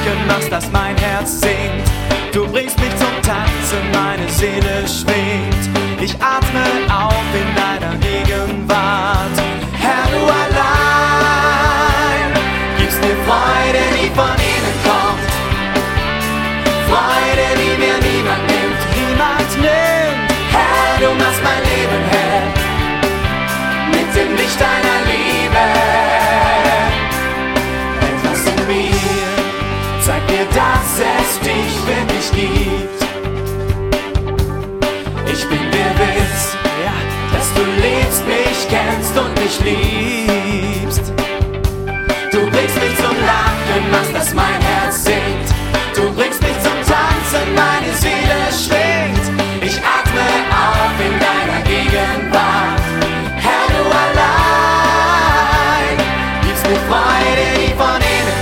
Zeichen machst, dass mein Herz singt. Du bringst mich zum Tanzen, meine Seele schwingt. Ich atme auf in deiner Gegenwart. Herr, du allein gibst mir Freude, die von innen kommt. Freude, die mir niemand nimmt, niemand nimmt. Herr, du machst mein Leben hell mit dem Licht deiner Liebe. Etwas in mir zeigt mir, dass es dich wirklich gibt. Ich bin mir gewiss, ja, dass du lebst, mich kennst und mich liebst.